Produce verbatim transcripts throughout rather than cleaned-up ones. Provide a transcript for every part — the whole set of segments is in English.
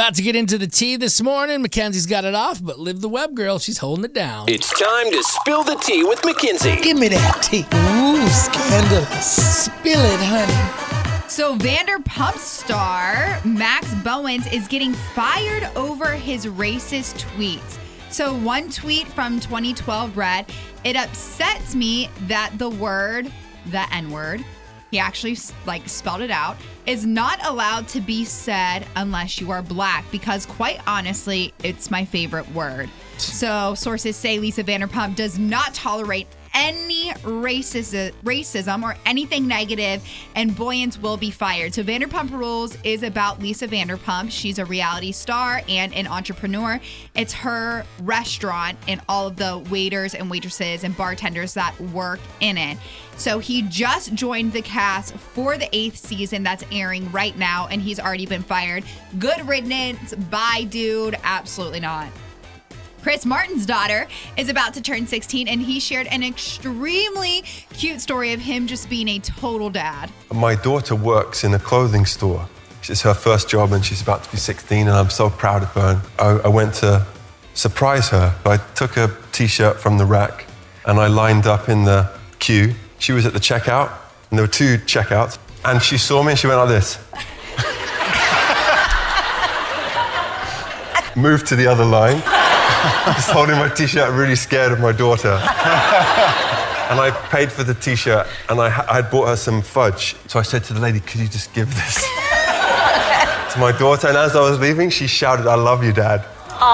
About to get into the tea this morning. Mackenzie's got it off, but Liv the Web Girl, she's holding it down. It's time to spill the tea with Mackenzie. Give me that tea. Ooh, scandalous. Spill it, honey. So Vanderpump star Max Bowens is getting fired over his racist tweets. So one tweet from twenty twelve read, "It upsets me that the word, the N-word," he actually like spelled it out, "is not allowed to be said unless you are black, because quite honestly, it's my favorite word." So sources say Lisa Vanderpump does not tolerate any racism, racism or anything negative, and Bowens will be fired. So Vanderpump Rules is about Lisa Vanderpump. She's a reality star and an entrepreneur. It's her restaurant and all of the waiters and waitresses and bartenders that work in it. So he just joined the cast for the eighth season that's airing right now, and he's already been fired. Good riddance. Bye, dude. Absolutely not. Chris Martin's daughter is about to turn sixteen, and he shared an extremely cute story of him just being a total dad. My daughter works in a clothing store. It's her first job, and she's about to be sixteen, and I'm so proud of her. I, I went to surprise her. I took a T-shirt from the rack, and I lined up in the queue. She was at the checkout, and there were two checkouts, and she saw me, and she went like this. Moved to the other line. Just holding my T-shirt, really scared of my daughter. And I paid for the T-shirt, and I, I had bought her some fudge. So I said to the lady, "Could you just give this to my daughter?" And as I was leaving, she shouted, "I love you, Dad."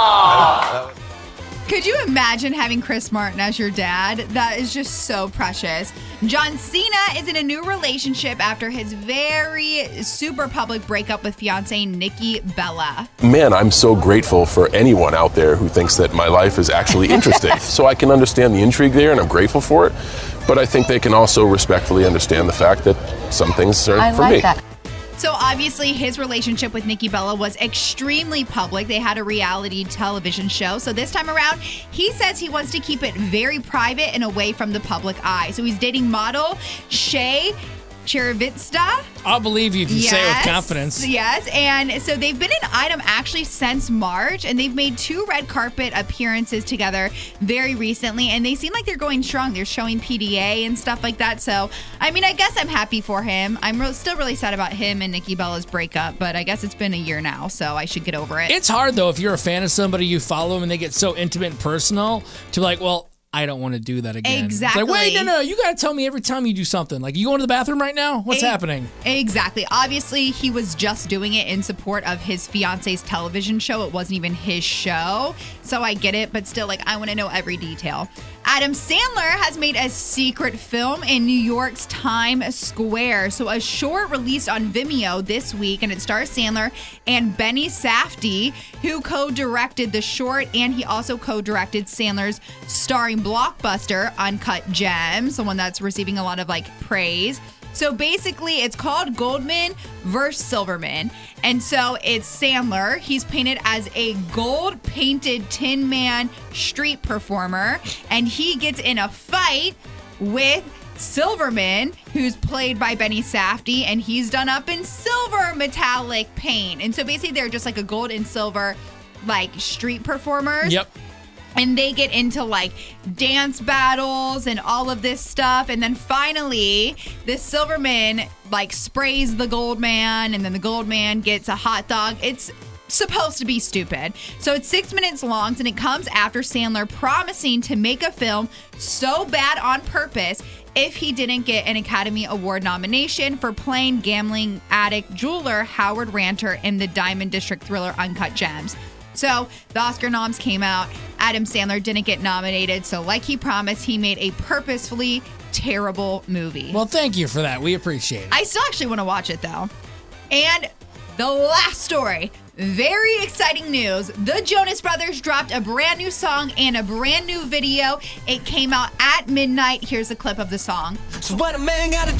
Aww. Could you imagine having Chris Martin as your dad? That is just so precious. John Cena is in a new relationship after his very super public breakup with fiancée Nikki Bella. Man, I'm so grateful for anyone out there who thinks that my life is actually interesting. So I can understand the intrigue there, and I'm grateful for it. But I think they can also respectfully understand the fact that some things are I for like me. That. So obviously his relationship with Nikki Bella was extremely public. They had a reality television show. So this time around, he says he wants to keep it very private and away from the public eye. So he's dating model Shay Chervitsta. I'll believe you if you yes, say it with confidence. Yes, and so they've been an item actually since March, and they've made two red carpet appearances together very recently, and they seem like they're going strong. They're showing P D A and stuff like that. So, I mean, I guess I'm happy for him. I'm re- still really sad about him and Nikki Bella's breakup, but I guess it's been a year now, so I should get over it. It's hard, though, if you're a fan of somebody, you follow them, and they get so intimate and personal, to be like, well, I don't want to do that again. Exactly. It's like, wait, no, no, you got to tell me every time you do something. Like, you going to the bathroom right now? What's e- happening? Exactly. Obviously, he was just doing it in support of his fiance's television show. It wasn't even his show. So I get it, but still, like, I want to know every detail. Adam Sandler has made a secret film in New York's Times Square. So a short released on Vimeo this week, and it stars Sandler and Benny Safdie, who co-directed the short, and he also co-directed Sandler's starring blockbuster Uncut Gems, the one that's receiving a lot of like praise. So basically, it's called Goldman versus Silverman. And so it's Sandler. He's painted as a gold-painted Tin Man street performer. And he gets in a fight with Silverman, who's played by Benny Safdie. And he's done up in silver metallic paint. And so basically, they're just like a gold and silver, like, street performers. Yep. And they get into like dance battles and all of this stuff. And then finally, this Silverman like sprays the Gold Man, and then the Gold Man gets a hot dog. It's supposed to be stupid. So it's six minutes long, and it comes after Sandler promising to make a film so bad on purpose if he didn't get an Academy Award nomination for playing gambling addict jeweler Howard Ranter in the Diamond District thriller Uncut Gems. So the Oscar noms came out. Adam Sandler didn't get nominated. So like he promised, he made a purposefully terrible movie. Well, thank you for that. We appreciate it. I still actually want to watch it, though. And the last story, very exciting news. The Jonas Brothers dropped a brand new song and a brand new video. It came out at midnight. Here's a clip of the song. So what a man gotta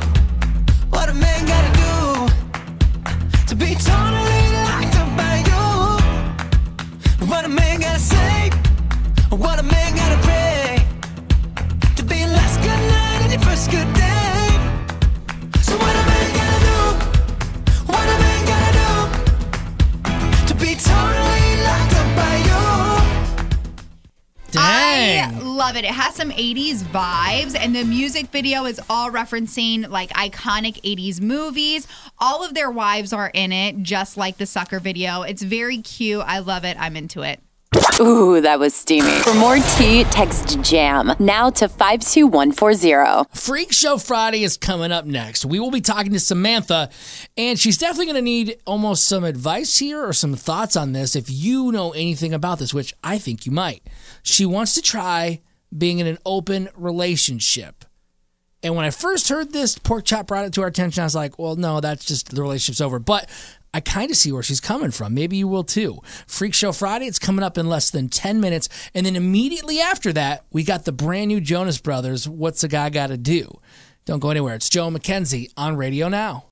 do, what a man gotta do to be totally locked up by you. What a man gotta say, what a man gotta pray to be last good night and your first good day. So what a man gotta do, what a man gotta do to be totally locked up by you. Dang. I love it. It has some eighties vibes, and the music video is all referencing like iconic eighties movies. All of their wives are in it, just like the Sucker video. It's very cute. I love it. I'm into it. Ooh, that was steamy. For more tea, text JAM now to five two one four zero. Freak Show Friday is coming up next. We will be talking to Samantha, and she's definitely going to need almost some advice here or some thoughts on this if you know anything about this, which I think you might. She wants to try being in an open relationship. And when I first heard this, Pork Chop brought it to our attention. I was like, well, no, that's just the relationship's over. But I kind of see where she's coming from. Maybe you will too. Freak Show Friday, it's coming up in less than ten minutes. And then immediately after that, we got the brand new Jonas Brothers, What's a Guy Gotta Do? Don't go anywhere. It's Joe and Mackenzie on Radio Now.